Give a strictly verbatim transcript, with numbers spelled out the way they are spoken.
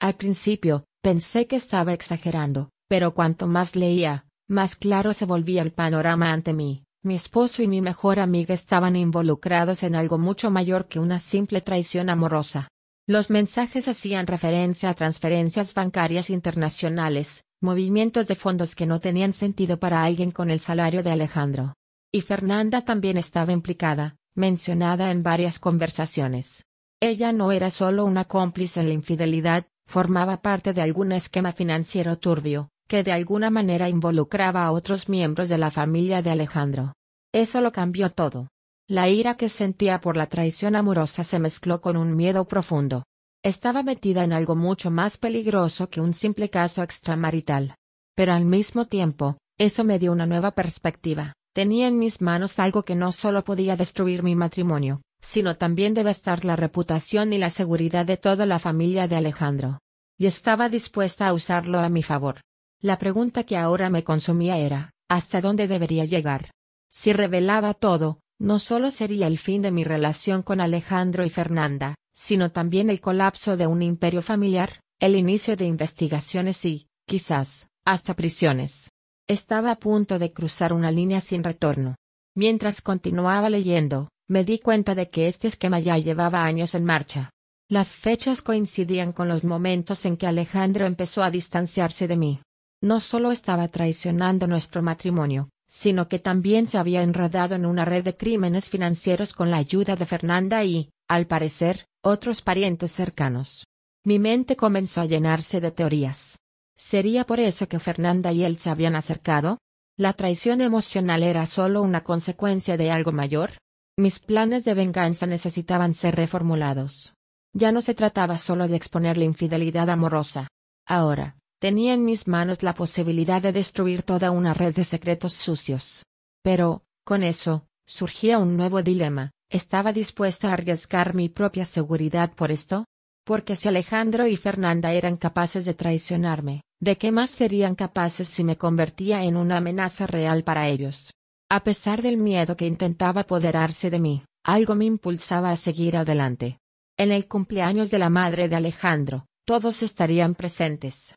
Al principio, pensé que estaba exagerando, pero cuanto más leía, más claro se volvía el panorama ante mí. Mi esposo y mi mejor amiga estaban involucrados en algo mucho mayor que una simple traición amorosa. Los mensajes hacían referencia a transferencias bancarias internacionales, movimientos de fondos que no tenían sentido para alguien con el salario de Alejandro. Y Fernanda también estaba implicada, mencionada en varias conversaciones. Ella no era solo una cómplice en la infidelidad, formaba parte de algún esquema financiero turbio, que de alguna manera involucraba a otros miembros de la familia de Alejandro. Eso lo cambió todo. La ira que sentía por la traición amorosa se mezcló con un miedo profundo. Estaba metida en algo mucho más peligroso que un simple caso extramarital. Pero al mismo tiempo, eso me dio una nueva perspectiva. Tenía en mis manos algo que no solo podía destruir mi matrimonio, sino también devastar la reputación y la seguridad de toda la familia de Alejandro. Y estaba dispuesta a usarlo a mi favor. La pregunta que ahora me consumía era, ¿hasta dónde debería llegar? Si revelaba todo, no solo sería el fin de mi relación con Alejandro y Fernanda, sino también el colapso de un imperio familiar, el inicio de investigaciones y, quizás, hasta prisiones. Estaba a punto de cruzar una línea sin retorno. Mientras continuaba leyendo, me di cuenta de que este esquema ya llevaba años en marcha. Las fechas coincidían con los momentos en que Alejandro empezó a distanciarse de mí. No solo estaba traicionando nuestro matrimonio, sino que también se había enredado en una red de crímenes financieros con la ayuda de Fernanda y, al parecer, otros parientes cercanos. Mi mente comenzó a llenarse de teorías. ¿Sería por eso que Fernanda y él se habían acercado? ¿La traición emocional era solo una consecuencia de algo mayor? Mis planes de venganza necesitaban ser reformulados. Ya no se trataba solo de exponer la infidelidad amorosa. Ahora, tenía en mis manos la posibilidad de destruir toda una red de secretos sucios. Pero, con eso, surgía un nuevo dilema. ¿Estaba dispuesta a arriesgar mi propia seguridad por esto? Porque si Alejandro y Fernanda eran capaces de traicionarme, ¿de qué más serían capaces si me convertía en una amenaza real para ellos? A pesar del miedo que intentaba apoderarse de mí, algo me impulsaba a seguir adelante. En el cumpleaños de la madre de Alejandro, todos estarían presentes.